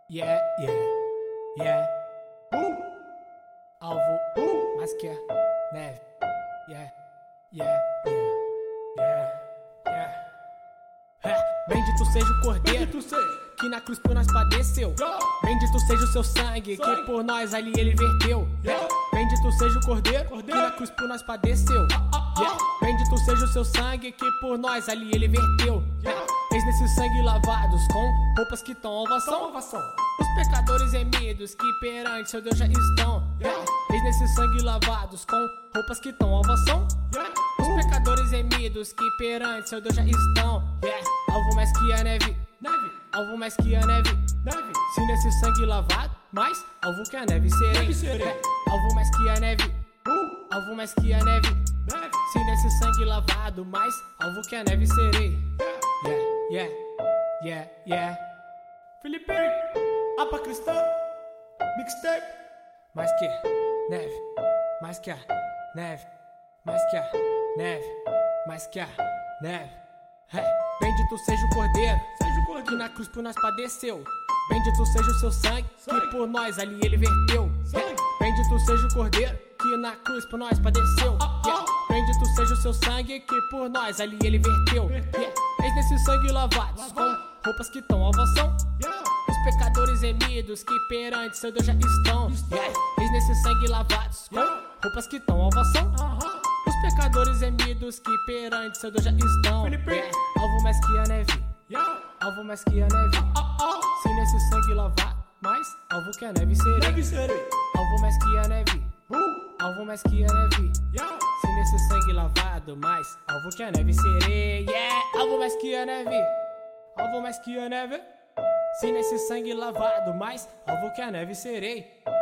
Yeah, yeah, yeah. Alvo, mais que é neve. Yeah, yeah, yeah, yeah, yeah. Bendito seja o Cordeiro que na cruz por nós padeceu. Bendito seja o seu sangue que por nós ali ele verteu. Bendito seja o Cordeiro que na cruz por nós padeceu. Bendito seja o seu sangue que por nós ali ele verteu. Eis nesse sangue lavados com roupas que tão alvação. Os pecadores remidos que perante seu Deus já estão. Eis nesse sangue lavados com roupas que tão alvação. Os pecadores remidos que perante seu Deus já estão. Alvo mais que a neve, alvo mais que a neve. Se nesse sangue lavado, mais alvo que a neve serei. Alvo mais que a neve, alvo mais que a neve. Se nesse sangue lavado, mais alvo que a neve serei. Yeah, yeah, yeah. Felipe, Apa Cristã, mixtape. Mais que neve, mais que a neve, mais que a neve, mais que a neve. Bendito seja o Cordeiro que na cruz por nós padeceu. Bendito seja o seu sangue que por nós ali ele verteu. Bendito seja o Cordeiro que na cruz por nós padeceu. Bendito seja o seu sangue que por nós ali ele verteu. Eis nesse sangue lavados com roupas que tão alvação. Os pecadores remidos que perante seu Deus já estão. Eis nesse sangue lavados com roupas que tão alvação. Os pecadores remidos que perante seu Deus já estão. Alvo mais que a neve, alvo mais que a neve. Se nesse sangue lavar, mais alvo que a neve serei. Alvo mais que a neve, alvo mais que a neve. Se nesse sangue lavado, mais alvo que a neve serei. Alvo mais que a neve, alvo mais que a neve. Se nesse sangue lavado, mais alvo que a neve serei.